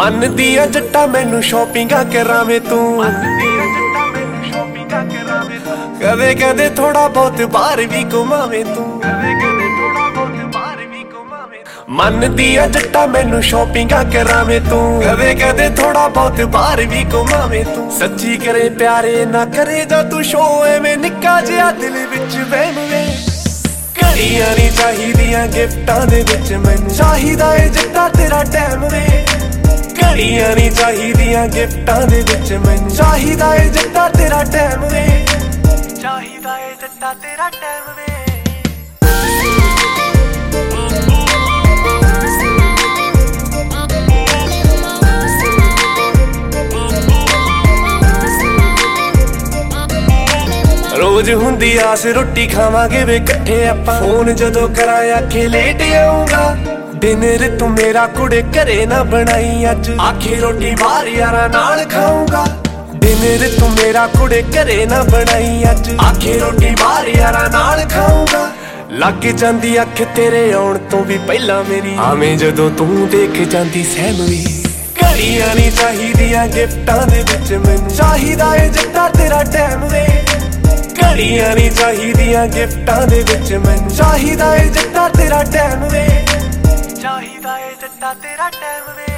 ਮੰਨਦੀ ਆ ਜੱਟਾ ਮੈਨੂੰ ਸ਼ਾਪਿੰਗਾਂ ਕਰਾਵੇਂ ਤੂੰ, ਕਦੇ ਕਦੇ ਥੋੜਾ ਬਹੁਤ ਬਾਹਰ ਵੀ ਘੁਮਾਵੇਂ ਤੂੰ। ਮੰਨਦੀ ਆ ਜੱਟਾ ਮੈਨੂੰ ਸ਼ਾਪਿੰਗਾਂ ਕਰਾਵੇਂ ਤੂੰ, ਕਦੇ ਕਦੇ ਥੋੜਾ ਬਹੁਤ ਬਾਹਰ ਵੀ ਘੁਮਾਵੇਂ ਤੂੰ। ਸੱਚੀ ਕਰੇ ਪਿਆਰੇ ਨਾ ਕਰੇ ਜਾ ਤੂੰ ਸ਼ੋ, ਐਵੇਂ ਨਿੱਕਾ ਜਿਹਾ ਦਿਲ ਵਿੱਚ ਵਹਿਮ ਵੇ। ਘੜੀਆਂ ਨੀ ਚਾਹੀਦੀਆਂ ਗਿਫਟਾਂ ਦੇ ਵਿੱਚ, ਮੈਨੂੰ ਚਾਹੀਦਾ ਏ ਜੱਟਾ ਤੇਰਾ ਟਾਈਮ ਵੇ। ਘੜੀਆਂ ਨੀ ਚਾਹੀਦੀਆਂ ਗਿਫਟਾਂ ਦੇ ਵਿੱਚ, ਮੈਨੂੰ ਚਾਹੀਦਾ ਏ ਜੱਟਾ ਤੇਰਾ ਟਾਈਮ ਵੇ। ਚਾਹੀਦਾ ਏ ਜੱਟਾ ਤੇਰਾ ਟਾਈਮ ਵੇ। ਰੋਜ਼ ਹੁੰਦੀ ਆਸ ਰੋਟੀ ਖਾਵਾਂਗੇ ਵੇ ਇਕੱਠੇ ਆਪਾਂ, ਫੋਨ ਜਦੋਂ ਕਰਾਂ ਆਖੇ ਲੇਟ ਆਊਂਗਾ। ਡਿਨਰ ਤੂੰ ਮੇਰਾ ਕੁੜੇ ਘਰੇ ਨਾ ਬਣਾਈ ਅੱਜ, ਆਖੇ ਰੋਟੀ ਬਾਹਰ ਯਾਰਾਂ ਨਾਲ ਖਾਊਂਗਾ। ਡਿਨਰ ਤੂੰ ਮੇਰਾ ਕੁੜੇ ਘਰੇ ਨਾ ਬਣਾਈ ਅੱਜ, ਆਖੇ ਰੋਟੀ ਬਾਹਰ ਯਾਰਾਂ ਨਾਲ ਖਾਊਂਗਾ। ਲੱਗ ਜਾਂਦੀ ਅੱਖ ਤੇਰੇ ਆਉਣ ਤੋਂ ਵੀ ਪਹਿਲਾਂ ਮੇਰੀ, ਆਵੇਂ ਜਦੋਂ ਤੂੰ ਦੇਖ ਜਾਂਦੀ ਸਹਿਮ ਵੀ। ਘੜੀਆਂ ਨੀ ਚਾਹੀਦੀਆਂ ਗਿਫਟਾਂ ਦੇ ਵਿੱਚ, ਮੈਨੂੰ ਚਾਹੀਦਾ ਏ ਜੱਟਾ ਤੇਰਾ ਟਾਈਮ ਵੇ। ਘੜੀਆਂ ਨੀ ਚਾਹੀਦੀਆਂ ਗਿਫਟਾਂ ਦੇ ਵਿੱਚ, ਮੈਨੂੰ ਚਾਹੀਦਾ ਏ ਜੱਟਾ ਤੇਰਾ ਟਾਈਮ ਵੇ। ਚਾਹੀਦਾ ਏ ਜੱਟਾ ਤੇਰਾ ਟਾਈਮ ਵੇ।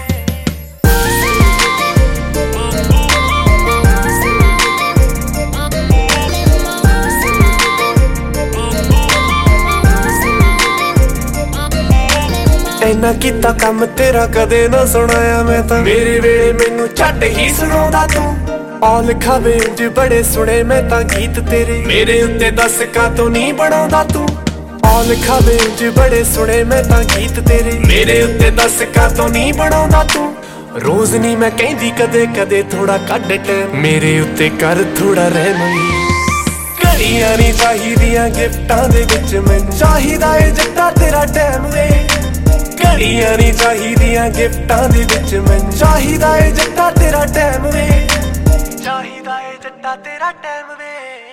ਇੰਨਾ ਕੀਤਾ ਕੰਮ ਤੇਰਾ ਕਦੇ ਨਾ ਸੁਣਾਇਆ ਮੈਂ ਤਾਂ, ਮੇਰੇ ਵੇਲੇ ਮੈਨੂੰ ਛੱਡ ਹੀ ਸੁਣਾਉਂਦਾ ਤੂੰ। ਔਲ ਖਾਵੇ ਉਂਝ ਬੜੇ ਸੁਣੇ ਮੈਂ ਤਾਂ ਗੀਤ ਤੇਰੇ, ਮੇਰੇ ਉੱਤੇ ਦੱਸ ਕਾਤੋਂ ਨਹੀਂ ਬਣਾਉਂਦਾ ਤੂੰ। ਔਲ ਖਾਵੇ ਉਂਝ ਬੜੇ ਸੁਣੇ ਮੈਂ ਤਾਂ ਗੀਤ ਤੇਰੇ, ਮੇਰੇ ਉੱਤੇ ਦੱਸ ਕਾਤੋਂ ਨਹੀਂ ਬਣਾਉਂਦਾ ਤੂੰ। ਰੋਜ਼ ਨਹੀਂ ਮੈਂ ਕਹਿੰਦੀ ਕਦੇ ਕਦੇ ਥੋੜਾ ਕੱਢ ਟਾਈਮ, ਮੇਰੇ ਉੱਤੇ ਕਰ ਥੋੜਾ ਰਹਿਮ। ਘੜੀਆਂ ਨੀ ਚਾਹੀਦੀਆਂ ਗਿਫਟਾਂ ਦੇ ਵਿੱਚ, ਮੈਨੂੰ ਚਾਹੀਦਾ ਏ ਜੱਟਾ ਤੇਰਾ ਟਾਈਮ ਵੇ। ਘੜੀਆਂ ਨੀ ਚਾਹੀਦੀਆਂ ਗਿਫਟਾਂ ਦੇ ਵਿੱਚ, ਮੈਨੂੰ ਚਾਹੀਦਾ ਏ ਜੱਟਾ ਤੇਰਾ ਟਾਈਮ ਵੇ। ਚਾਹੀਦਾ ਏ ਜੱਟਾ ਤੇਰਾ ਟਾਈਮ ਵੇ।